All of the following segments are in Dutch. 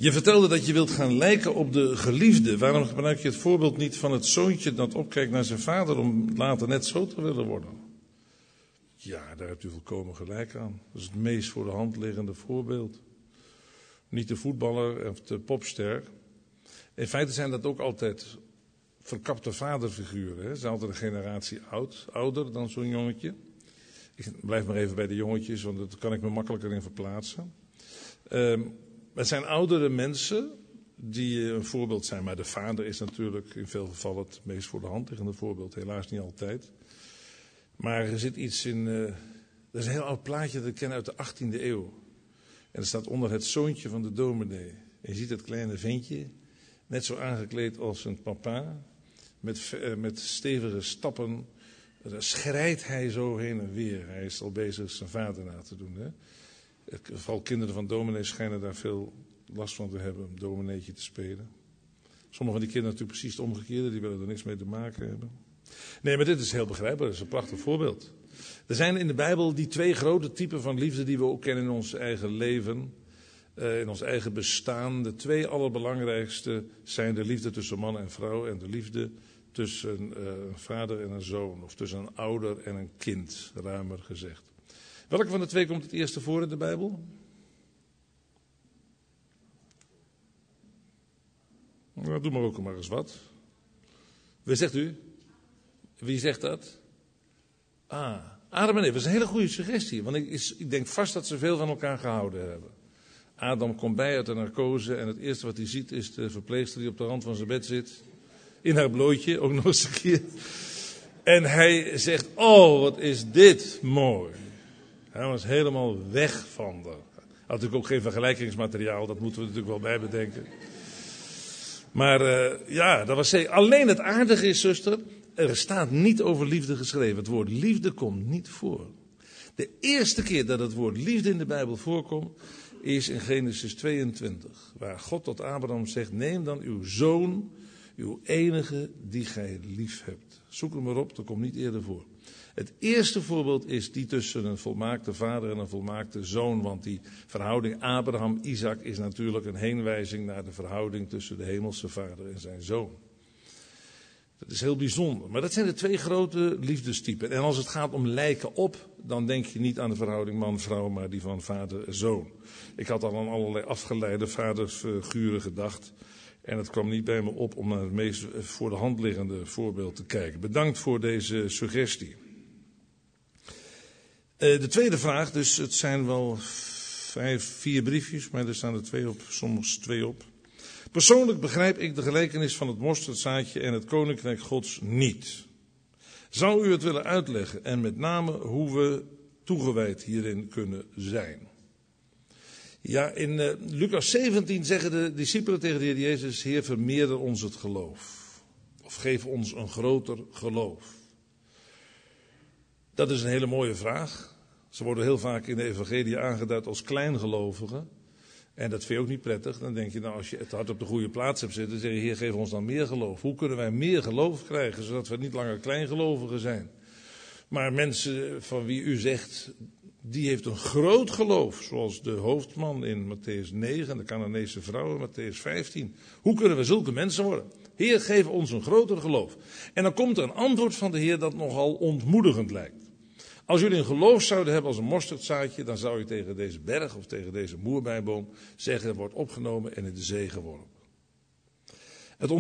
Je vertelde dat je wilt gaan lijken op de geliefde. Waarom gebruik je het voorbeeld niet van het zoontje dat opkijkt naar zijn vader om later net zo te willen worden? Ja, daar hebt u volkomen gelijk aan. Dat is het meest voor de hand liggende voorbeeld. Niet de voetballer of de popster. In feite zijn dat ook altijd verkapte vaderfiguren. Hè? Ze zijn altijd een generatie ouder dan zo'n jongetje. Ik blijf maar even bij de jongetjes, want daar kan ik me makkelijker in verplaatsen. Het zijn oudere mensen die een voorbeeld zijn. Maar de vader is natuurlijk in veel gevallen het meest voor de hand liggende voorbeeld. Helaas niet altijd. Maar er zit iets in. Dat is een heel oud plaatje dat ik ken uit de 18e eeuw. En er staat onder het zoontje van de dominee. En je ziet het kleine ventje, net zo aangekleed als een papa. Met stevige stappen. Daar schrijdt hij zo heen en weer. Hij is al bezig zijn vader na te doen. Hè? Vooral kinderen van dominees schijnen daar veel last van te hebben om domineetje te spelen. Sommige van die kinderen natuurlijk precies het omgekeerde. Die willen er niks mee te maken hebben. Nee, maar dit is heel begrijpelijk. Dat is een prachtig voorbeeld. Er zijn in de Bijbel die twee grote typen van liefde die we ook kennen in ons eigen leven. In ons eigen bestaan. De twee allerbelangrijkste zijn de liefde tussen man en vrouw. En de liefde tussen een vader en een zoon. Of tussen een ouder en een kind, ruimer gezegd. Welke van de twee komt het eerste voor in de Bijbel? Nou, doe maar ook maar eens wat. Wie zegt u? Wie zegt dat? Adam en Eva, dat is een hele goede suggestie. Want ik denk vast dat ze veel van elkaar gehouden hebben. Adam komt bij uit de narcose en het eerste wat hij ziet is de verpleegster die op de rand van zijn bed zit. In haar blootje, ook nog eens een keer. En hij zegt, oh wat is dit mooi. Hij was helemaal weg van haar. Had natuurlijk ook geen vergelijkingsmateriaal, dat moeten we natuurlijk wel bij bedenken. Maar dat was zeker. Alleen het aardige is, zuster, er staat niet over liefde geschreven. Het woord liefde komt niet voor. De eerste keer dat het woord liefde in de Bijbel voorkomt, is in Genesis 22. Waar God tot Abraham zegt, neem dan uw zoon, uw enige die gij lief hebt. Zoek hem maar op, dat komt niet eerder voor. Het eerste voorbeeld is die tussen een volmaakte vader en een volmaakte zoon. Want die verhouding Abraham-Isaac is natuurlijk een heenwijzing naar de verhouding tussen de hemelse vader en zijn zoon. Dat is heel bijzonder. Maar dat zijn de twee grote liefdestypen. En als het gaat om lijken op, dan denk je niet aan de verhouding man-vrouw, maar die van vader-zoon. Ik had al aan allerlei afgeleide vadersfiguren gedacht. En het kwam niet bij me op om naar het meest voor de hand liggende voorbeeld te kijken. Bedankt voor deze suggestie. De tweede vraag, dus het zijn wel 4 briefjes, maar er staan er 2 op, soms 2 op. Persoonlijk begrijp ik de gelijkenis van het mosterdzaadje en het koninkrijk Gods niet. Zou u het willen uitleggen en met name hoe we toegewijd hierin kunnen zijn? Ja, in Lucas 17 zeggen de discipelen tegen de Heer Jezus, Heer, vermeerder ons het geloof. Of geef ons een groter geloof. Dat is een hele mooie vraag. Ze worden heel vaak in de evangelie aangeduid als kleingelovigen. En dat vind je ook niet prettig. Dan denk je, nou, als je het hart op de goede plaats hebt zitten, dan zeg je, Heer, geef ons dan meer geloof. Hoe kunnen wij meer geloof krijgen, zodat we niet langer kleingelovigen zijn? Maar mensen van wie u zegt, die heeft een groot geloof, zoals de hoofdman in Mattheüs 9 en de Canaanese vrouw in Mattheüs 15. Hoe kunnen we zulke mensen worden? Heer, geef ons een groter geloof. En dan komt er een antwoord van de Heer dat nogal ontmoedigend lijkt. Als jullie een geloof zouden hebben als een mosterdzaadje, dan zou je tegen deze berg of tegen deze moerbeiboom zeggen, wordt opgenomen en in de zee geworpen. Het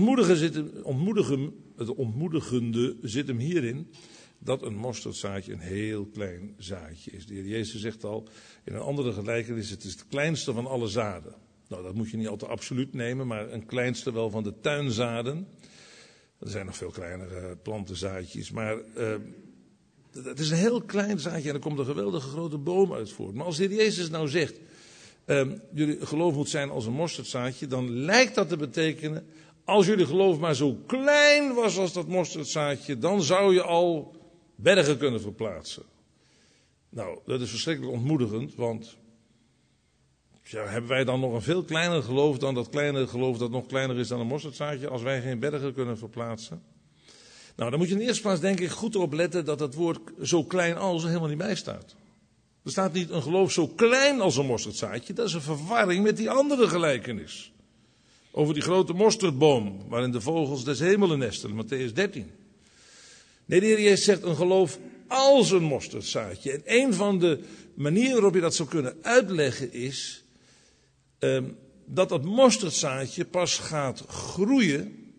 ontmoedigende zit hem hierin dat een mosterdzaadje een heel klein zaadje is. De Heer Jezus zegt al in een andere gelijkenis, het is het kleinste van alle zaden. Nou, dat moet je niet altijd absoluut nemen, maar een kleinste wel van de tuinzaden. Er zijn nog veel kleinere plantenzaadjes, maar het is een heel klein zaadje en er komt een geweldige grote boom uit voort. Maar als de Heer Jezus nou zegt, jullie geloof moet zijn als een mosterdzaadje, dan lijkt dat te betekenen, als jullie geloof maar zo klein was als dat mosterdzaadje, dan zou je al bergen kunnen verplaatsen. Nou, dat is verschrikkelijk ontmoedigend, want ja, hebben wij dan nog een veel kleiner geloof dan dat kleine geloof dat nog kleiner is dan een mosterdzaadje, als wij geen bergen kunnen verplaatsen? Nou, dan moet je in de eerste plaats denk ik goed op letten dat het woord zo klein als er helemaal niet bij staat. Er staat niet een geloof zo klein als een mosterdzaadje. Dat is een verwarring met die andere gelijkenis. Over die grote mosterdboom, waarin de vogels des hemelen nestelen, Mattheüs 13. Nee, de Heer Jezus zegt een geloof als een mosterdzaadje. En een van de manieren waarop je dat zou kunnen uitleggen is dat mosterdzaadje pas gaat groeien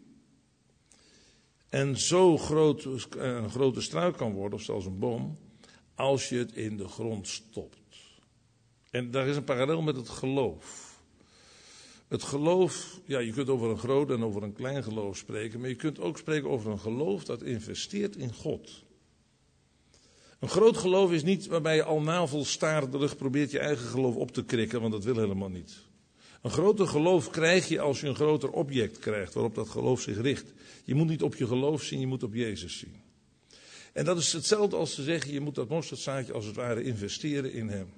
en zo groot, een grote struik kan worden, of zelfs een boom, als je het in de grond stopt. En daar is een parallel met het geloof. Het geloof, ja, je kunt over een groot en over een klein geloof spreken, maar je kunt ook spreken over een geloof dat investeert in God. Een groot geloof is niet waarbij je al navelstaarderig probeert je eigen geloof op te krikken, want dat wil helemaal niet. Een groter geloof krijg je als je een groter object krijgt waarop dat geloof zich richt. Je moet niet op je geloof zien, je moet op Jezus zien. En dat is hetzelfde als te zeggen, je moet dat mosterdzaadje als het ware investeren in hem.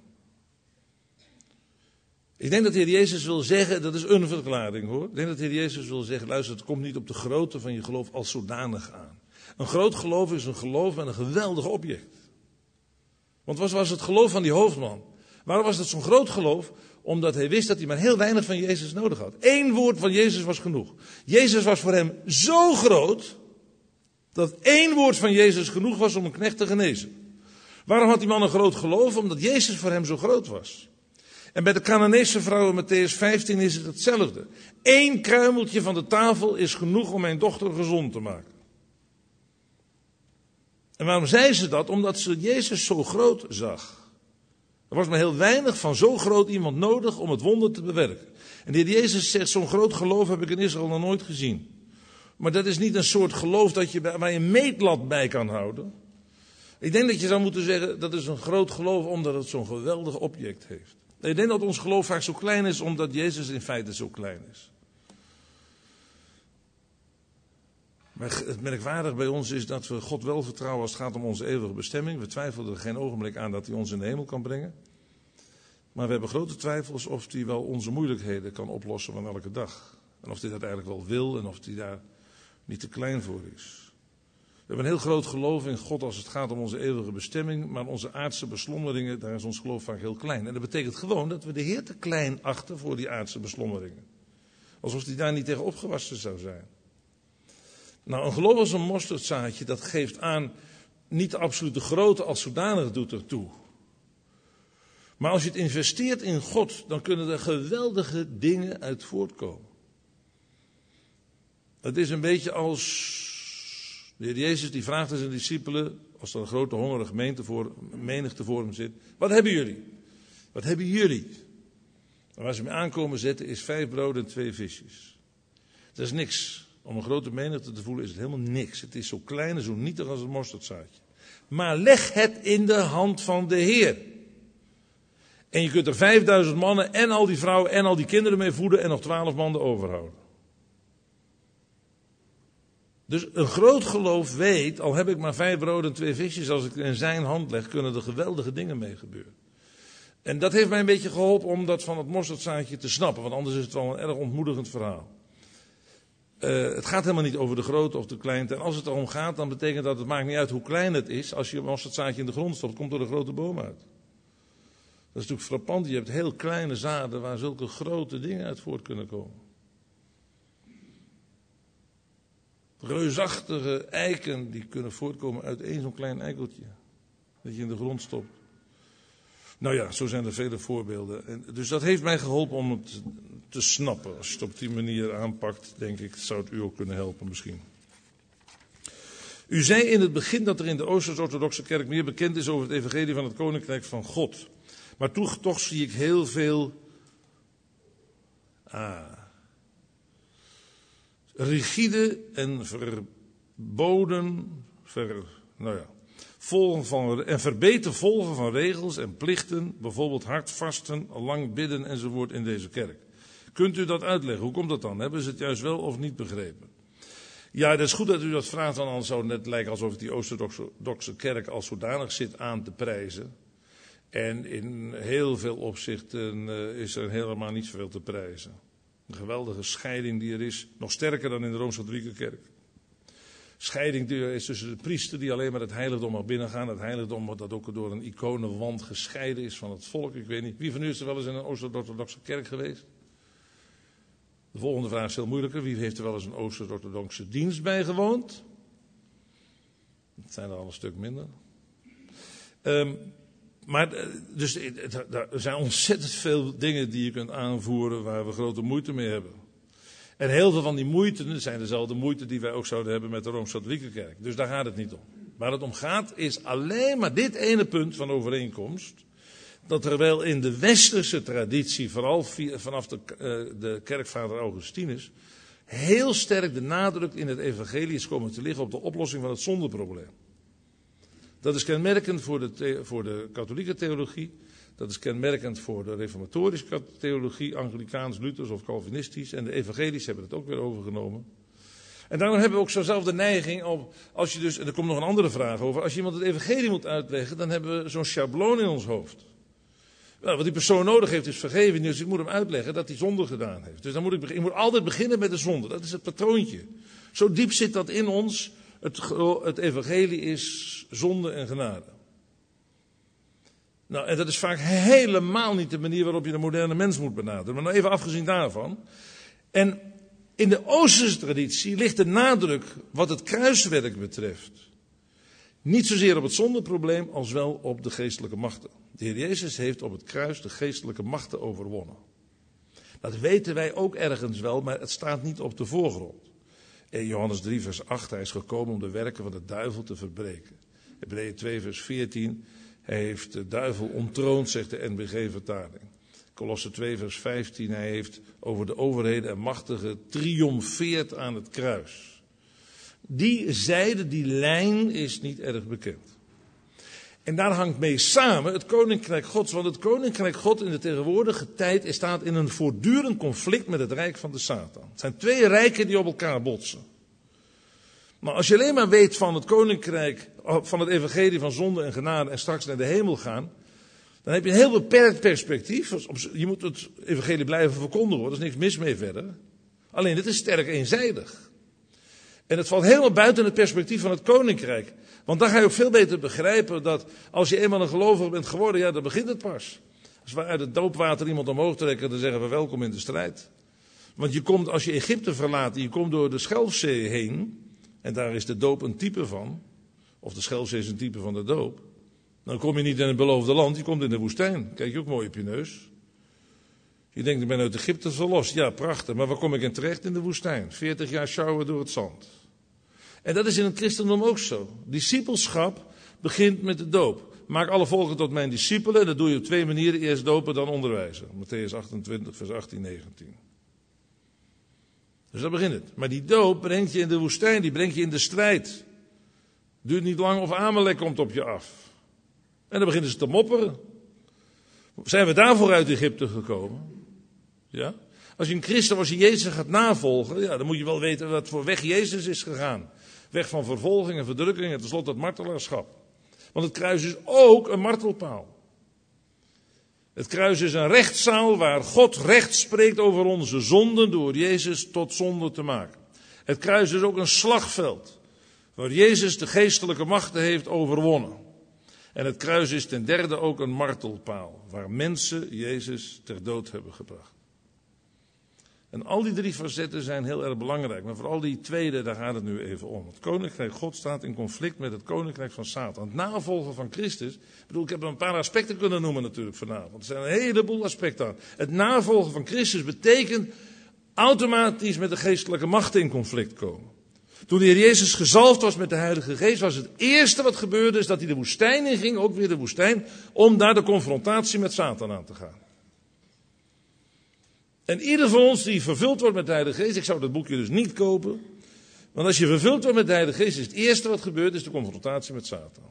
Ik denk dat de Heer Jezus wil zeggen, dat is een verklaring hoor. Ik denk dat de Heer Jezus wil zeggen, luister, het komt niet op de grootte van je geloof als zodanig aan. Een groot geloof is een geloof met een geweldig object. Want wat was het geloof van die hoofdman? Waarom was dat zo'n groot geloof? Omdat hij wist dat hij maar heel weinig van Jezus nodig had. 1 woord van Jezus was genoeg. Jezus was voor hem zo groot, dat 1 woord van Jezus genoeg was om een knecht te genezen. Waarom had die man een groot geloof? Omdat Jezus voor hem zo groot was. En bij de Canaanese vrouw in Mattheüs 15 is het hetzelfde. 1 kruimeltje van de tafel is genoeg om mijn dochter gezond te maken. En waarom zei ze dat? Omdat ze Jezus zo groot zag. Er was maar heel weinig van zo groot iemand nodig om het wonder te bewerken. En de Heer Jezus zegt, zo'n groot geloof heb ik in Israël nog nooit gezien. Maar dat is niet een soort geloof waar je een meetlat bij kan houden. Ik denk dat je zou moeten zeggen, dat is een groot geloof omdat het zo'n geweldig object heeft. Ik denk dat ons geloof vaak zo klein is omdat Jezus in feite zo klein is. Maar het merkwaardig bij ons is dat we God wel vertrouwen als het gaat om onze eeuwige bestemming. We twijfelen er geen ogenblik aan dat hij ons in de hemel kan brengen. Maar we hebben grote twijfels of hij wel onze moeilijkheden kan oplossen van elke dag. En of hij dat eigenlijk wel wil en of hij daar niet te klein voor is. We hebben een heel groot geloof in God als het gaat om onze eeuwige bestemming. Maar onze aardse beslommeringen, daar is ons geloof vaak heel klein. En dat betekent gewoon dat we de Heer te klein achten voor die aardse beslommeringen. Alsof hij daar niet tegen opgewassen zou zijn. Nou, een geloof als een mosterdzaadje, dat geeft aan, niet de absolute grootte als zodanig doet ertoe. Maar als je het investeert in God, dan kunnen er geweldige dingen uit voortkomen. Het is een beetje als de Heer Jezus die vraagt aan zijn discipelen, als er een grote hongerige menigte voor hem zit, wat hebben jullie? Wat hebben jullie? En waar ze mee aankomen zetten is 5 broden en 2 visjes. Dat is niks. Om een grote menigte te voelen is het helemaal niks. Het is zo klein en zo nietig als een mosterdzaadje. Maar leg het in de hand van de Heer. En je kunt er 5000 mannen en al die vrouwen en al die kinderen mee voeden en nog 12 mannen overhouden. Dus een groot geloof weet, al heb ik maar 5 broden en 2 visjes, als ik het in zijn hand leg, kunnen er geweldige dingen mee gebeuren. En dat heeft mij een beetje geholpen om dat van het mosterdzaadje te snappen, want anders is het wel een erg ontmoedigend verhaal. Het gaat helemaal niet over de grootte of de kleinte. En als het erom gaat, dan betekent dat het maakt niet uit hoe klein het is. Als je een mosterdzaadje in de grond stopt, komt er een grote boom uit. Dat is natuurlijk frappant. Je hebt heel kleine zaden waar zulke grote dingen uit voort kunnen komen. Reusachtige eiken die kunnen voortkomen uit één zo'n klein eikeltje. Dat je in de grond stopt. Nou ja, zo zijn er vele voorbeelden. En dus dat heeft mij geholpen om het te snappen. Als je het op die manier aanpakt, denk ik, zou het u ook kunnen helpen misschien. U zei in het begin dat er in de Oosters-orthodoxe kerk meer bekend is over het evangelie van het koninkrijk van God. Maar toch zie ik heel veel rigide en verboden, verbeten volgen van regels en plichten, bijvoorbeeld hard vasten, lang bidden enzovoort in deze kerk. Kunt u dat uitleggen? Hoe komt dat dan? Hebben ze het juist wel of niet begrepen? Ja, dat is goed dat u dat vraagt, want anders zou het net lijken alsof ik die Oost-orthodoxe kerk als zodanig zit aan te prijzen. En in heel veel opzichten is er helemaal niet zoveel te prijzen. Een geweldige scheiding die er is, nog sterker dan in de Rooms-Katholieke kerk. Scheiding is tussen de priester die alleen maar het heiligdom mag binnengaan. Het heiligdom dat ook door een iconenwand gescheiden is van het volk. Ik weet niet, wie van u is er wel eens in een Oost-orthodoxe kerk geweest? De volgende vraag is heel moeilijker. Wie heeft er wel eens een Oost-orthodoxe dienst bijgewoond? Dat zijn er al een stuk minder. Dus er zijn ontzettend veel dingen die je kunt aanvoeren waar we grote moeite mee hebben. En heel veel van die moeite zijn dezelfde moeite die wij ook zouden hebben met de Rooms-Katholieke Kerk. Dus daar gaat het niet om. Waar het om gaat is alleen maar dit ene punt van overeenkomst. Dat er wel in de westerse traditie, vooral vanaf de kerkvader Augustinus, heel sterk de nadruk in het evangelie is komen te liggen op de oplossing van het zondeprobleem. Dat is kenmerkend voor de katholieke theologie. Dat is kenmerkend voor de reformatorische theologie, Anglikaans, Luthers of Calvinistisch. En de evangelisch hebben het ook weer overgenomen. En daarom hebben we ook zo'nzelfde neiging op, als je dus, en er komt nog een andere vraag over, als je iemand het evangelie moet uitleggen, dan hebben we zo'n schabloon in ons hoofd. Nou, wat die persoon nodig heeft is vergeving, dus ik moet hem uitleggen dat hij zonde gedaan heeft. Dus dan moet ik moet altijd beginnen met de zonde, dat is het patroontje. Zo diep zit dat in ons, het evangelie is zonde en genade. Nou, en dat is vaak helemaal niet de manier waarop je de moderne mens moet benaderen. Maar nou even afgezien daarvan. En in de Oosterse traditie ligt de nadruk wat het kruiswerk betreft niet zozeer op het zondeprobleem als wel op de geestelijke machten. De Heer Jezus heeft op het kruis de geestelijke machten overwonnen. Dat weten wij ook ergens wel, maar het staat niet op de voorgrond. In Johannes 3 vers 8, hij is gekomen om de werken van de duivel te verbreken. Hebreeën 2 vers 14, hij heeft de duivel ontroond, zegt de NBG-vertaling. Kolosse 2 vers 15, hij heeft over de overheden en machtigen getriomfeerd aan het kruis. Die zijde, die lijn is niet erg bekend. En daar hangt mee samen het koninkrijk Gods. Want het koninkrijk God in de tegenwoordige tijd staat in een voortdurend conflict met het rijk van de Satan. Het zijn twee rijken die op elkaar botsen. Maar als je alleen maar weet van het koninkrijk, van het evangelie van zonde en genade en straks naar de hemel gaan, dan heb je een heel beperkt perspectief. Je moet het evangelie blijven verkondigen, er is niks mis mee verder. Alleen het is sterk eenzijdig. En het valt helemaal buiten het perspectief van het koninkrijk. Want dan ga je ook veel beter begrijpen dat als je eenmaal een gelovige bent geworden, ja, dan begint het pas. Als we uit het doopwater iemand omhoog trekken, dan zeggen we welkom in de strijd. Want je komt, als je Egypte verlaat, je komt door de Schelfzee heen, en daar is de doop een type van, of de Schelfzee is een type van de doop, dan kom je niet in het beloofde land, je komt in de woestijn. Kijk je ook mooi op je neus. Je denkt, ik ben uit Egypte verlost. Ja, prachtig, maar waar kom ik in terecht? In de woestijn. 40 jaar sjouwen door het zand. En dat is in het christendom ook zo. Discipelschap begint met de doop. Maak alle volken tot mijn discipelen. Dat doe je op twee manieren. Eerst dopen, dan onderwijzen. Mattheüs 28, vers 18, 19. Dus daar begint het. Maar die doop brengt je in de woestijn. Die brengt je in de strijd. Duurt niet lang of Amalek komt op je af. En dan beginnen ze te mopperen. Zijn we daarvoor uit Egypte gekomen? Ja? Als je een christen, als je Jezus gaat navolgen, ja, dan moet je wel weten wat voor weg Jezus is gegaan. Weg van vervolging en verdrukking en tenslotte het martelaarschap. Want het kruis is ook een martelpaal. Het kruis is een rechtszaal waar God recht spreekt over onze zonden door Jezus tot zonde te maken. Het kruis is ook een slagveld waar Jezus de geestelijke machten heeft overwonnen. En het kruis is ten derde ook een martelpaal waar mensen Jezus ter dood hebben gebracht. En al die drie facetten zijn heel erg belangrijk. Maar vooral die tweede, daar gaat het nu even om. Het koninkrijk God staat in conflict met het koninkrijk van Satan. Het navolgen van Christus. Ik heb er een paar aspecten kunnen noemen natuurlijk vanavond. Er zijn een heleboel aspecten aan. Het navolgen van Christus betekent automatisch met de geestelijke machten in conflict komen. Toen de Heer Jezus gezalfd was met de Heilige Geest, was het eerste wat gebeurde is dat hij de woestijn inging, ook weer de woestijn, om daar de confrontatie met Satan aan te gaan. En ieder van ons die vervuld wordt met de Heilige Geest, ik zou dat boekje dus niet kopen, want als je vervuld wordt met de Heilige Geest, is het eerste wat gebeurt, is de confrontatie met Satan.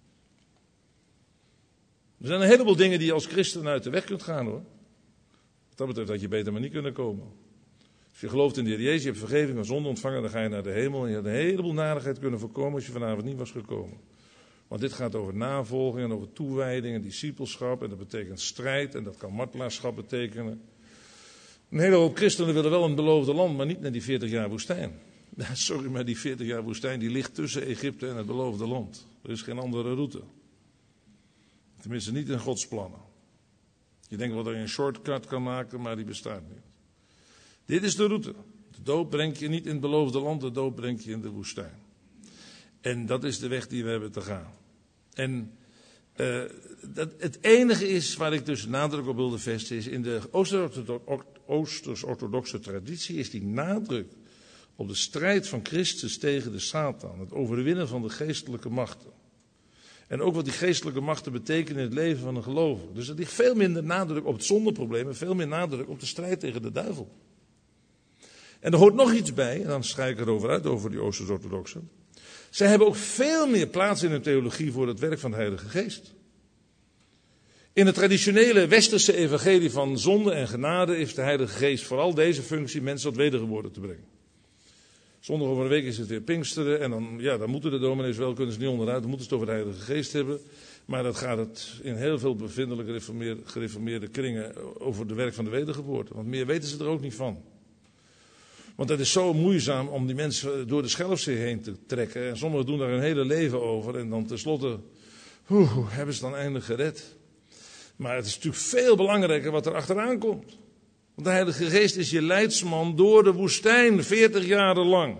Er zijn een heleboel dingen die je als christen uit de weg kunt gaan hoor. Wat dat betreft had je beter maar niet kunnen komen. Als je gelooft in de Heer Jezus, je hebt vergeving van zonde ontvangen, dan ga je naar de hemel en je had een heleboel narigheid kunnen voorkomen als je vanavond niet was gekomen. Want dit gaat over navolging en over toewijding en discipelschap en dat betekent strijd en dat kan martelaarschap betekenen. Een hele hoop christenen willen wel een beloofde land, maar niet naar die 40 jaar woestijn. Sorry, maar die 40 jaar woestijn die ligt tussen Egypte en het beloofde land. Er is geen andere route. Tenminste niet in Gods plannen. Je denkt wel dat je een shortcut kan maken, maar die bestaat niet. Dit is de route. De dood brengt je niet in het beloofde land, de dood brengt je in de woestijn. En dat is de weg die we hebben te gaan. En het enige is waar ik dus nadruk op wilde vestigen is in de Oosters-orthodoxe traditie is die nadruk op de strijd van Christus tegen de Satan. Het overwinnen van de geestelijke machten. En ook wat die geestelijke machten betekenen in het leven van een gelovige. Dus er ligt veel minder nadruk op het zondeprobleem en veel meer nadruk op de strijd tegen de duivel. En er hoort nog iets bij, en dan schrijf ik erover uit, over die Oosters-orthodoxen. Zij hebben ook veel meer plaats in hun theologie voor het werk van de Heilige Geest. In het traditionele westerse evangelie van zonde en genade heeft de Heilige Geest vooral deze functie mensen tot wedergeboorte te brengen. Zondag over een week is het weer Pinksteren en dan moeten de dominees wel, kunnen ze niet onderuit, dan moeten ze het over de Heilige Geest hebben. Maar dat gaat het in heel veel bevindelijke gereformeerde kringen over de werk van de wedergeboorte. Want meer weten ze er ook niet van. Want het is zo moeizaam om die mensen door de Schelfzee heen te trekken. En sommigen doen daar hun hele leven over. En dan tenslotte, hebben ze dan eindelijk gered. Maar het is natuurlijk veel belangrijker wat er achteraan komt. Want de Heilige Geest is je leidsman door de woestijn, 40 jaren lang.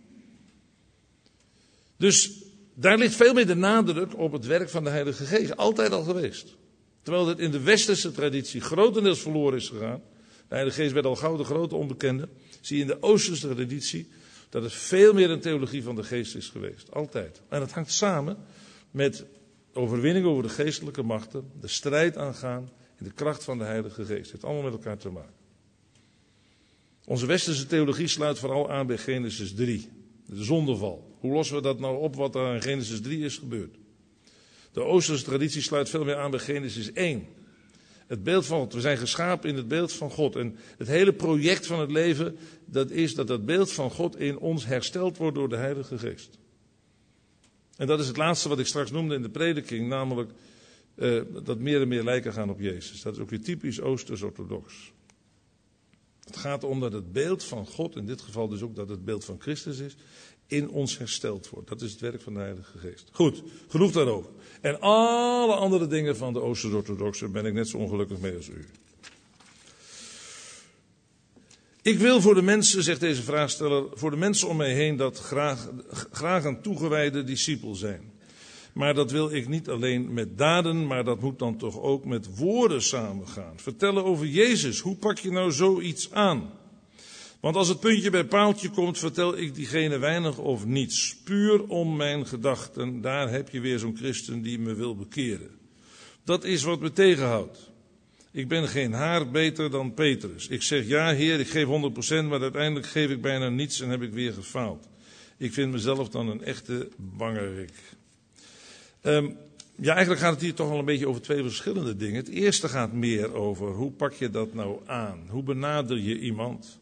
Dus daar ligt veel meer de nadruk op het werk van de Heilige Geest. Altijd al geweest. Terwijl het in de westerse traditie grotendeels verloren is gegaan. De Heilige Geest werd al gauw de grote onbekende. Zie je in de Oosterse traditie dat het veel meer een theologie van de geest is geweest. Altijd. En dat hangt samen met overwinning over de geestelijke machten. De strijd aangaan in de kracht van de Heilige Geest. Het heeft allemaal met elkaar te maken. Onze westerse theologie sluit vooral aan bij Genesis 3. De zondeval. Hoe lossen we dat nou op wat er in Genesis 3 is gebeurd? De Oosterse traditie sluit veel meer aan bij Genesis 1. Het beeld van God. We zijn geschapen in het beeld van God. En het hele project van het leven, dat is dat het beeld van God in ons hersteld wordt door de Heilige Geest. En dat is het laatste wat ik straks noemde in de prediking, namelijk dat meer en meer lijken gaan op Jezus. Dat is ook weer typisch Oosters-orthodox. Het gaat erom dat het beeld van God, in dit geval dus ook dat het beeld van Christus is, in ons hersteld wordt. Dat is het werk van de Heilige Geest. Goed, genoeg daarover. En alle andere dingen van de Oosters-orthodoxen ben ik net zo ongelukkig mee als u. Ik wil voor de mensen, zegt deze vraagsteller, voor de mensen om mij heen dat graag een toegewijde discipel zijn. Maar dat wil ik niet alleen met daden, maar dat moet dan toch ook met woorden samengaan. Vertellen over Jezus, hoe pak je nou zoiets aan? Want als het puntje bij paaltje komt, vertel ik diegene weinig of niets. Puur om mijn gedachten, daar heb je weer zo'n christen die me wil bekeren. Dat is wat me tegenhoudt. Ik ben geen haar beter dan Petrus. Ik zeg ja Heer, ik geef 100%, maar uiteindelijk geef ik bijna niets en heb ik weer gefaald. Ik vind mezelf dan een echte bangerik. Eigenlijk gaat het hier toch wel een beetje over twee verschillende dingen. Het eerste gaat meer over hoe pak je dat nou aan? Hoe benader je iemand?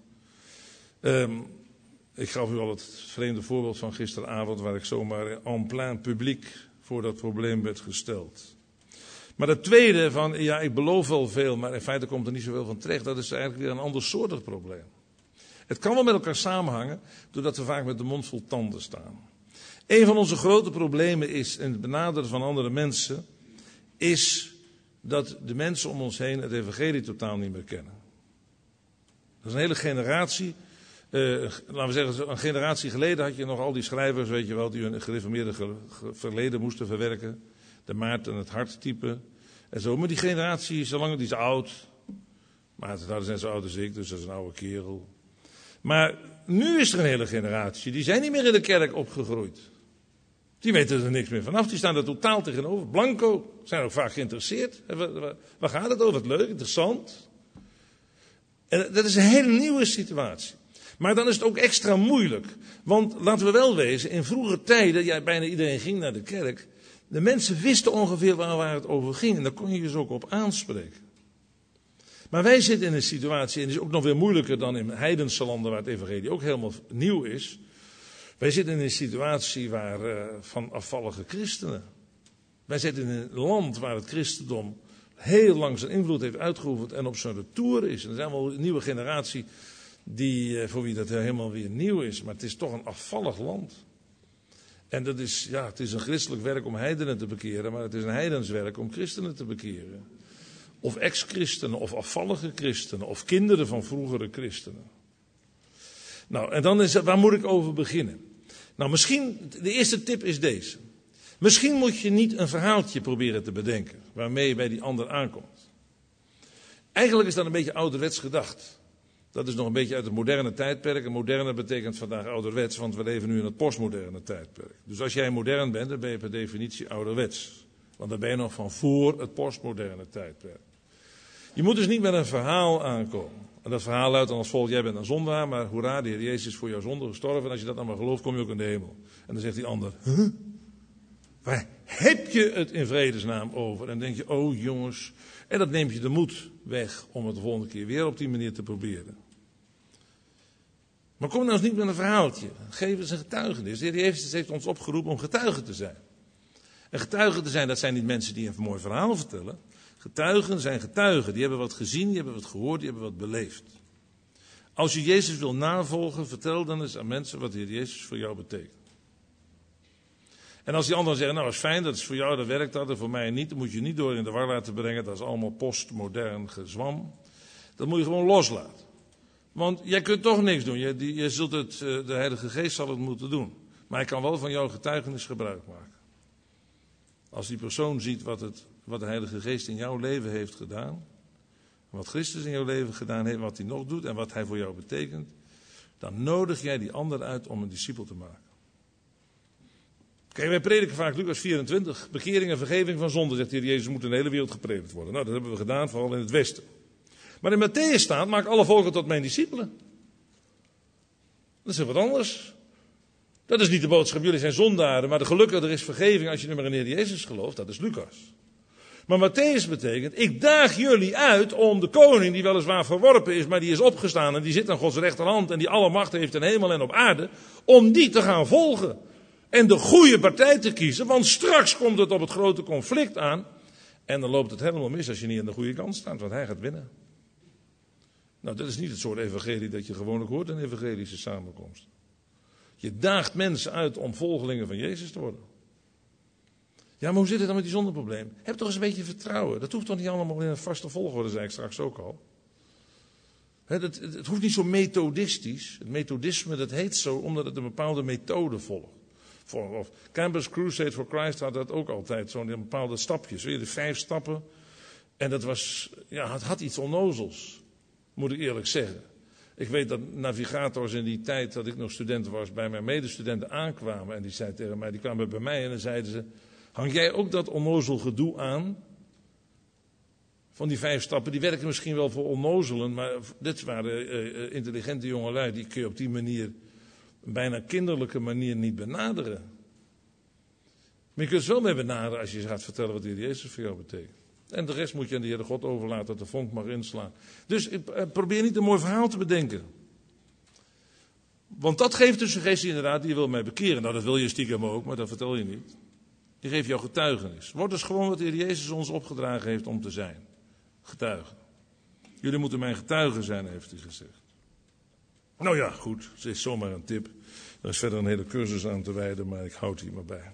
Ik gaf u al het vreemde voorbeeld van gisteravond, waar ik zomaar en plein publiek voor dat probleem werd gesteld. Maar het tweede van, ja, ik beloof wel veel, maar in feite komt er niet zoveel van terecht. Dat is eigenlijk weer een andersoortig probleem. Het kan wel met elkaar samenhangen, doordat we vaak met de mond vol tanden staan. Een van onze grote problemen is, in het benaderen van andere mensen, is dat de mensen om ons heen het evangelie totaal niet meer kennen. Dat is een hele generatie. Laten we zeggen, een generatie geleden had je nog al die schrijvers, weet je wel, die hun gereformeerde verleden moesten verwerken. De Maarten het hart type en zo. Maar die generatie, zolang die is oud. Maarten het hart is net zo oud als ik, dus dat is een oude kerel. Maar nu is er een hele generatie, die zijn niet meer in de kerk opgegroeid. Die weten er niks meer vanaf, die staan er totaal tegenover. Blanco, zijn ook vaak geïnteresseerd. Waar gaat het over? Wat leuk, interessant. En dat is een hele nieuwe situatie. Maar dan is het ook extra moeilijk. Want laten we wel wezen, in vroege tijden, ja, bijna iedereen ging naar de kerk. De mensen wisten ongeveer waar het over ging. En daar kon je dus ook op aanspreken. Maar wij zitten in een situatie, en die is ook nog weer moeilijker dan in heidense landen waar het evangelie ook helemaal nieuw is. Wij zitten in een situatie van afvallige christenen. Wij zitten in een land waar het christendom heel lang zijn invloed heeft uitgeoefend en op zijn retour is. En er zijn wel een nieuwe generatie voor wie dat helemaal weer nieuw is. Maar het is toch een afvallig land. En dat is, het is een christelijk werk om heidenen te bekeren, maar het is een heidenswerk om christenen te bekeren. Of ex-christenen, of afvallige christenen, of kinderen van vroegere christenen. Nou, en dan waar moet ik over beginnen? Nou, misschien, de eerste tip is deze. Misschien moet je niet een verhaaltje proberen te bedenken, waarmee je bij die ander aankomt. Eigenlijk is dat een beetje ouderwets gedacht. Dat is nog een beetje uit het moderne tijdperk. En moderne betekent vandaag ouderwets, want we leven nu in het postmoderne tijdperk. Dus als jij modern bent, dan ben je per definitie ouderwets. Want dan ben je nog van voor het postmoderne tijdperk. Je moet dus niet met een verhaal aankomen. En dat verhaal luidt dan als volgt: jij bent een zondaar, maar hoera, de Heer Jezus is voor jouw zonde gestorven. En als je dat allemaal gelooft, kom je ook in de hemel. En dan zegt die ander, waar heb je het in vredesnaam over? En dan denk je, oh jongens. En dat neemt je de moed weg om het de volgende keer weer op die manier te proberen. Maar kom nou eens niet met een verhaaltje. Geef eens een getuigenis. De Heer Jezus heeft ons opgeroepen om getuigen te zijn. En getuigen te zijn, dat zijn niet mensen die een mooi verhaal vertellen. Getuigen zijn getuigen. Die hebben wat gezien, die hebben wat gehoord, die hebben wat beleefd. Als je Jezus wil navolgen, vertel dan eens aan mensen wat de Heer Jezus voor jou betekent. En als die anderen zeggen, nou dat is fijn, dat is voor jou, dat werkt dat, en voor mij niet, dan moet je niet door in de war laten brengen. Dat is allemaal postmodern gezwam. Dat moet je gewoon loslaten. Want jij kunt toch niks doen. Je zult de Heilige Geest zal het moeten doen. Maar hij kan wel van jouw getuigenis gebruik maken. Als die persoon ziet wat de Heilige Geest in jouw leven heeft gedaan, wat Christus in jouw leven gedaan heeft, wat hij nog doet en wat hij voor jou betekent, dan nodig jij die ander uit om een discipel te maken. Kijk, wij prediken vaak Lucas 24, bekering en vergeving van zonde, zegt de Heer Jezus, moet in de hele wereld gepredikt worden. Nou, dat hebben we gedaan, vooral in het Westen. Maar in Mattheüs staat, maak alle volken tot mijn discipelen. Dat is wat anders. Dat is niet de boodschap, jullie zijn zondaren, maar de gelukkige, er is vergeving als je nu maar in de Heer Jezus gelooft, dat is Lucas. Maar Mattheüs betekent, ik daag jullie uit om de koning, die weliswaar verworpen is, maar die is opgestaan en die zit aan Gods rechterhand en die alle macht heeft in hemel en op aarde, om die te gaan volgen. En de goede partij te kiezen, want straks komt het op het grote conflict aan. En dan loopt het helemaal mis als je niet aan de goede kant staat, want hij gaat winnen. Nou, dat is niet het soort evangelie dat je gewoonlijk hoort in evangelische samenkomsten. Je daagt mensen uit om volgelingen van Jezus te worden. Ja, maar hoe zit het dan met die zondeprobleem? Heb toch eens een beetje vertrouwen. Dat hoeft toch niet allemaal in een vaste volgorde, zei ik straks ook al. Het hoeft niet zo methodistisch. Het methodisme, dat heet zo omdat het een bepaalde methode volgt. Of Campus Crusade for Christ had dat ook altijd, zo'n bepaalde stapjes. Weer de 5 stappen. En dat was, het had iets onnozels, moet ik eerlijk zeggen. Ik weet dat navigators in die tijd dat ik nog student was, bij mijn medestudenten aankwamen. En die zeiden tegen mij, die kwamen bij mij en dan zeiden ze, hang jij ook dat onnozel gedoe aan? Van die 5 stappen, die werken misschien wel voor onnozelen, maar dit waren intelligente jongelui, die kun je op die manier, een bijna kinderlijke manier niet benaderen. Maar je kunt het wel mee benaderen als je gaat vertellen wat de Heer Jezus voor jou betekent. En de rest moet je aan de Heere God overlaten, dat de vonk mag inslaan. Dus probeer niet een mooi verhaal te bedenken. Want dat geeft de suggestie inderdaad, die wil mij bekeren. Nou, dat wil je stiekem ook, maar dat vertel je niet. Die geeft jou getuigenis. Word dus gewoon wat de Heer Jezus ons opgedragen heeft om te zijn. Getuigen. Jullie moeten mijn getuigen zijn, heeft hij gezegd. Nou ja, goed, het is zomaar een tip. Er is verder een hele cursus aan te wijden, maar ik houd hier maar bij.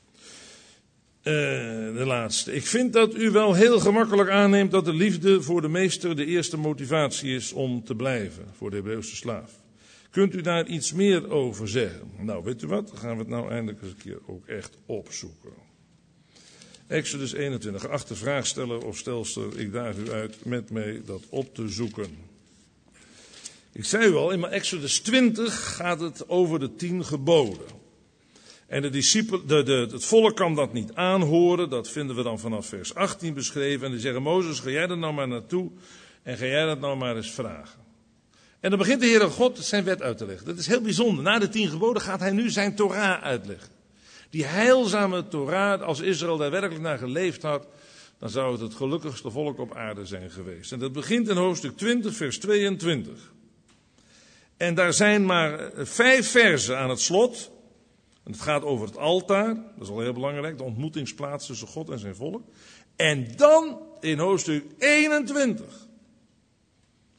De laatste. Ik vind dat u wel heel gemakkelijk aanneemt dat de liefde voor de meester de eerste motivatie is om te blijven, voor de Hebreeuwse slaaf. Kunt u daar iets meer over zeggen? Nou, weet u wat? Dan gaan we het nou eindelijk eens een keer ook echt opzoeken. Exodus 21. Geachte vraagsteller of stelster, ik daag u uit met mij dat op te zoeken. Ik zei u al, in Exodus 20 gaat het over de 10 geboden. En het volk kan dat niet aanhoren, dat vinden we dan vanaf vers 18 beschreven. En die zeggen, Mozes, ga jij er nou maar naartoe en ga jij dat nou maar eens vragen. En dan begint de Heere God zijn wet uit te leggen. Dat is heel bijzonder. Na de 10 geboden gaat hij nu zijn Torah uitleggen. Die heilzame Torah, als Israël daar werkelijk naar geleefd had, dan zou het gelukkigste volk op aarde zijn geweest. En dat begint in hoofdstuk 20, vers 22. En daar zijn maar 5 verzen aan het slot. En het gaat over het altaar, dat is al heel belangrijk, de ontmoetingsplaats tussen God en zijn volk. En dan in hoofdstuk 21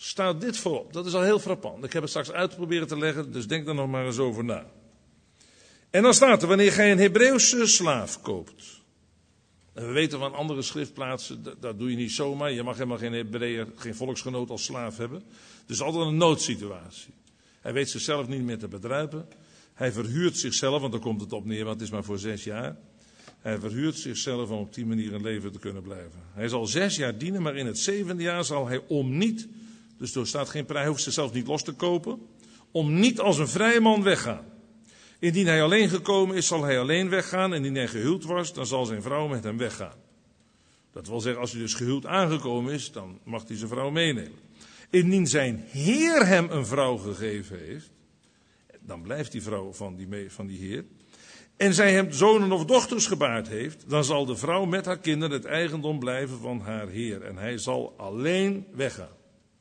staat dit voorop. Dat is al heel frappant. Ik heb het straks uitgeprobeerd te leggen, dus denk er nog maar eens over na. En dan staat er, wanneer gij een Hebreeuwse slaaf koopt. En we weten van andere schriftplaatsen, dat doe je niet zomaar. Je mag helemaal geen Hebreeër, geen volksgenoot als slaaf hebben. Dus altijd een noodsituatie. Hij weet zichzelf niet meer te bedruipen. Hij verhuurt zichzelf, want daar komt het op neer, want het is maar voor 6 jaar. Hij verhuurt zichzelf om op die manier in leven te kunnen blijven. Hij zal 6 jaar dienen, maar in het 7e jaar zal hij om niet, dus er staat geen prijs, hij hoeft zichzelf niet los te kopen, om niet als een vrije man weggaan. Indien hij alleen gekomen is, zal hij alleen weggaan. En indien hij gehuwd was, dan zal zijn vrouw met hem weggaan. Dat wil zeggen, als hij dus gehuwd aangekomen is, dan mag hij zijn vrouw meenemen. Indien zijn Heer hem een vrouw gegeven heeft, dan blijft die vrouw van die Heer. En zij hem zonen of dochters gebaard heeft, dan zal de vrouw met haar kinderen het eigendom blijven van haar Heer. En hij zal alleen weggaan.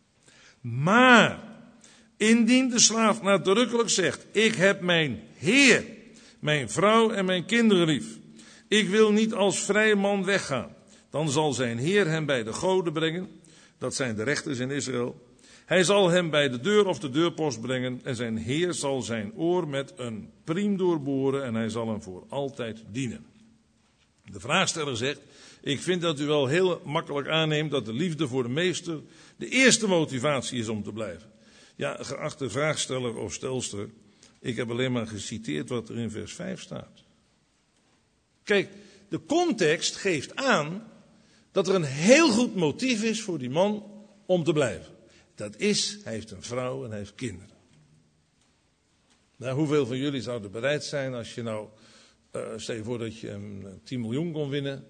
Maar indien de slaaf nadrukkelijk zegt, ik heb mijn Heer, mijn vrouw en mijn kinderen lief. Ik wil niet als vrije man weggaan. Dan zal zijn Heer hem bij de goden brengen. Dat zijn de rechters in Israël. Hij zal hem bij de deur of de deurpost brengen. En zijn Heer zal zijn oor met een priem doorboren. En hij zal hem voor altijd dienen. De vraagsteller zegt, ik vind dat u wel heel makkelijk aanneemt dat de liefde voor de meester de eerste motivatie is om te blijven. Ja, geachte vraagsteller of stelster, ik heb alleen maar geciteerd wat er in vers 5 staat. Kijk, de context geeft aan dat er een heel goed motief is voor die man om te blijven. Dat is, hij heeft een vrouw en hij heeft kinderen. Nou, hoeveel van jullie zouden bereid zijn als je nou, stel je voor dat je 10 miljoen kon winnen.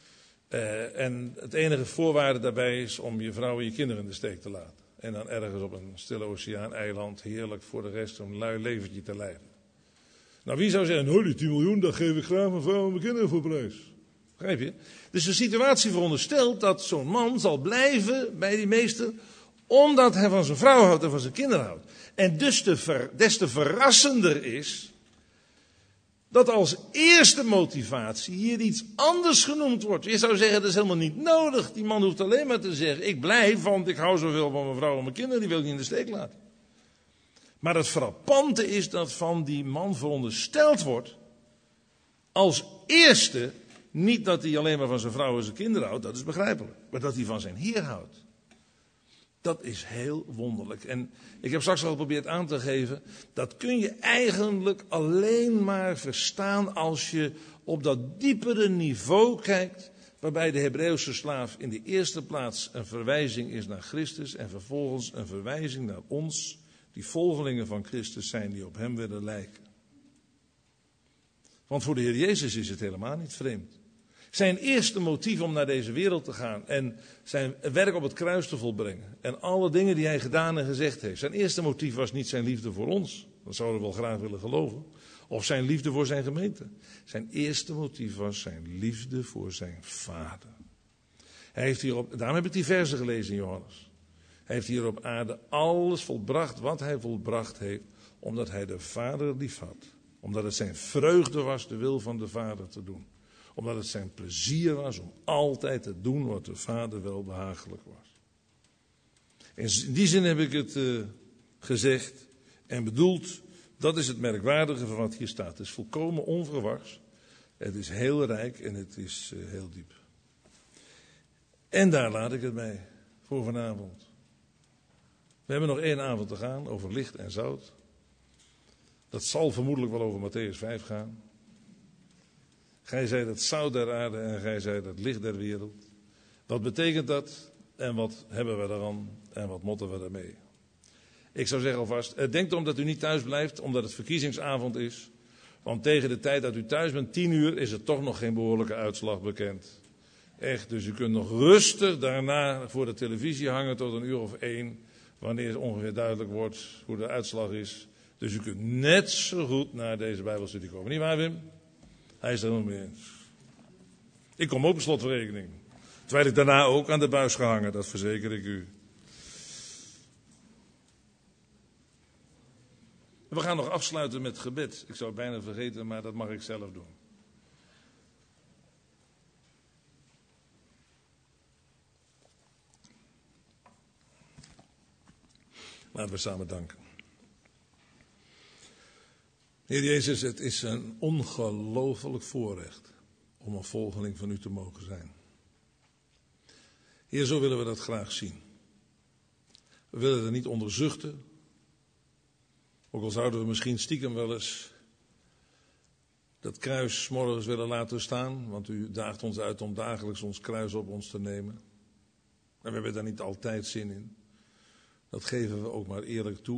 En het enige voorwaarde daarbij is om je vrouw en je kinderen in de steek te laten. En dan ergens op een stille oceaan-eiland heerlijk voor de rest een lui leventje te leiden. Nou, wie zou zeggen, die 10 miljoen, daar geef ik graag mijn vrouw en mijn kinderen voor prijs. Begrijp je? Dus de situatie veronderstelt dat zo'n man zal blijven bij die meester, omdat hij van zijn vrouw houdt en van zijn kinderen houdt. En dus des te verrassender is dat als eerste motivatie hier iets anders genoemd wordt. Je zou zeggen, dat is helemaal niet nodig. Die man hoeft alleen maar te zeggen, ik blijf, want ik hou zoveel van mijn vrouw en mijn kinderen, die wil ik niet in de steek laten. Maar het frappante is dat van die man verondersteld wordt, als eerste, niet dat hij alleen maar van zijn vrouw en zijn kinderen houdt, dat is begrijpelijk. Maar dat hij van zijn Heer houdt. Dat is heel wonderlijk. En ik heb straks al geprobeerd aan te geven, dat kun je eigenlijk alleen maar verstaan als je op dat diepere niveau kijkt, waarbij de Hebreeuwse slaaf in de eerste plaats een verwijzing is naar Christus en vervolgens een verwijzing naar ons, die volgelingen van Christus zijn die op hem willen lijken. Want voor de Heer Jezus is het helemaal niet vreemd. Zijn eerste motief om naar deze wereld te gaan en zijn werk op het kruis te volbrengen en alle dingen die hij gedaan en gezegd heeft. Zijn eerste motief was niet zijn liefde voor ons, dat zouden we wel graag willen geloven, of zijn liefde voor zijn gemeente. Zijn eerste motief was zijn liefde voor zijn Vader. Hij heeft daarom heb ik die verzen gelezen in Johannes. Hij heeft hier op aarde alles volbracht wat hij volbracht heeft, omdat hij de Vader lief had. Omdat het zijn vreugde was de wil van de Vader te doen. Omdat het zijn plezier was om altijd te doen wat de Vader wel behagelijk was. In die zin heb ik het gezegd en bedoeld, dat is het merkwaardige van wat hier staat. Het is volkomen onverwachts, het is heel rijk en het is heel diep. En daar laat ik het bij voor vanavond. We hebben nog 1 avond te gaan over licht en zout. Dat zal vermoedelijk wel over Mattheüs 5 gaan. Gij zijt het zout der aarde en gij zijt het licht der wereld. Wat betekent dat en wat hebben we eraan en wat moeten we ermee? Ik zou zeggen alvast, denk erom dat u niet thuis blijft omdat het verkiezingsavond is. Want tegen de tijd dat u thuis bent, 10 uur, is er toch nog geen behoorlijke uitslag bekend. Echt, dus u kunt nog rustig daarna voor de televisie hangen tot 1 uur of 1. Wanneer ongeveer duidelijk wordt hoe de uitslag is. Dus u kunt net zo goed naar deze Bijbelstudie komen. Niet waar, Wim? Hij is er nog mee eens. Ik kom ook op slotverrekening. Terwijl ik daarna ook aan de buis ga hangen, dat verzeker ik u. We gaan nog afsluiten met gebed. Ik zou het bijna vergeten, maar dat mag ik zelf doen. Laten we samen danken. Heer Jezus, het is een ongelooflijk voorrecht om een volgeling van u te mogen zijn. Heer, zo willen we dat graag zien. We willen er niet onder zuchten. Ook al zouden we misschien stiekem wel eens dat kruis 's morgens willen laten staan. Want u daagt ons uit om dagelijks ons kruis op ons te nemen. En we hebben daar niet altijd zin in. Dat geven we ook maar eerlijk toe.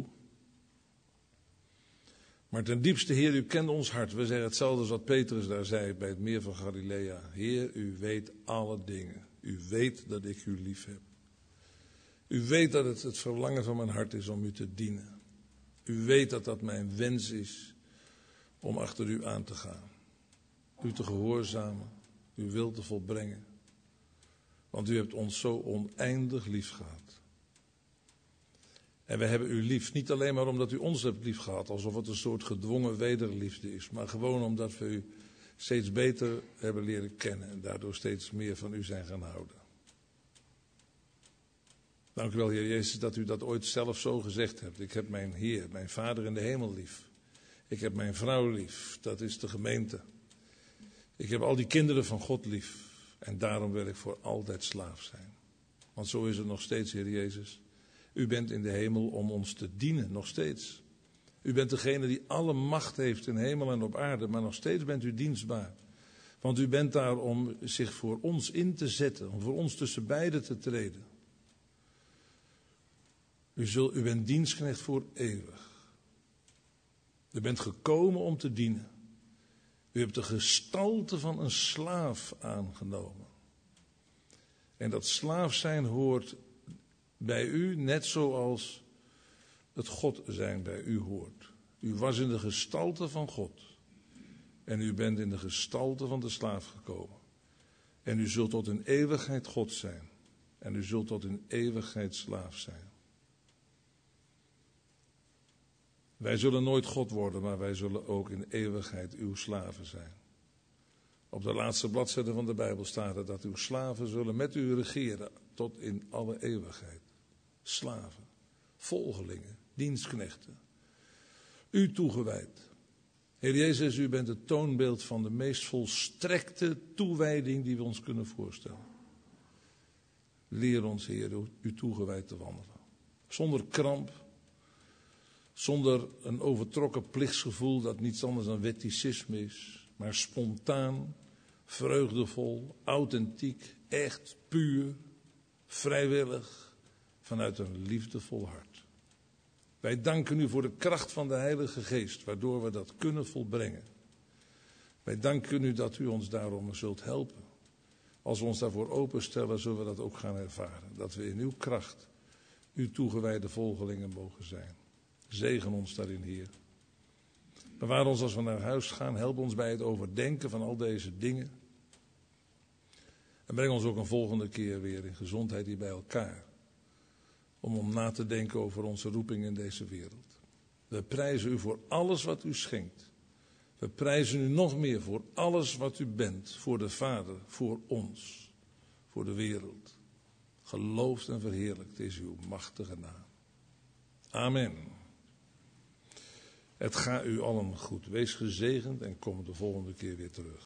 Maar ten diepste, Heer, u kent ons hart. We zeggen hetzelfde als wat Petrus daar zei bij het meer van Galilea. Heer, u weet alle dingen. U weet dat ik u lief heb. U weet dat het verlangen van mijn hart is om u te dienen. U weet dat dat mijn wens is om achter u aan te gaan. U te gehoorzamen, uw wil te volbrengen. Want u hebt ons zo oneindig lief gehad. En we hebben u lief, niet alleen maar omdat u ons hebt lief gehad, alsof het een soort gedwongen wederliefde is, maar gewoon omdat we u steeds beter hebben leren kennen en daardoor steeds meer van u zijn gaan houden. Dank u wel, Heer Jezus, dat u dat ooit zelf zo gezegd hebt. Ik heb mijn Heer, mijn Vader in de hemel lief. Ik heb mijn vrouw lief, dat is de gemeente. Ik heb al die kinderen van God lief en daarom wil ik voor altijd slaaf zijn. Want zo is het nog steeds, Heer Jezus. U bent in de hemel om ons te dienen, nog steeds. U bent degene die alle macht heeft in hemel en op aarde, maar nog steeds bent u dienstbaar. Want u bent daar om zich voor ons in te zetten, om voor ons tussen beiden te treden. U bent dienstknecht voor eeuwig. U bent gekomen om te dienen. U hebt de gestalte van een slaaf aangenomen. En dat slaaf zijn hoort bij u net zoals het God zijn bij u hoort. U was in de gestalte van God. En u bent in de gestalte van de slaaf gekomen. En u zult tot in eeuwigheid God zijn. En u zult tot in eeuwigheid slaaf zijn. Wij zullen nooit God worden, maar wij zullen ook in eeuwigheid uw slaven zijn. Op de laatste bladzijde van de Bijbel staat er dat uw slaven zullen met u regeren tot in alle eeuwigheid. Slaven, volgelingen, dienstknechten. U toegewijd. Heer Jezus, u bent het toonbeeld van de meest volstrekte toewijding die we ons kunnen voorstellen. Leer ons, Heer, u toegewijd te wandelen. Zonder kramp. Zonder een overtrokken plichtsgevoel dat niets anders dan wetticisme is. Maar spontaan, vreugdevol, authentiek, echt, puur, vrijwillig, vanuit een liefdevol hart. Wij danken u voor de kracht van de Heilige Geest, waardoor we dat kunnen volbrengen. Wij danken u dat u ons daarom zult helpen. Als we ons daarvoor openstellen, zullen we dat ook gaan ervaren. Dat we in uw kracht, uw toegewijde volgelingen mogen zijn. Zegen ons daarin, Heer. Bewaar ons als we naar huis gaan. Help ons bij het overdenken van al deze dingen. En breng ons ook een volgende keer weer in gezondheid hier bij elkaar. Om na te denken over onze roeping in deze wereld. We prijzen u voor alles wat u schenkt. We prijzen u nog meer voor alles wat u bent. Voor de Vader, voor ons, voor de wereld. Geloofd en verheerlijkt is uw machtige naam. Amen. Het gaat u allen goed. Wees gezegend en kom de volgende keer weer terug.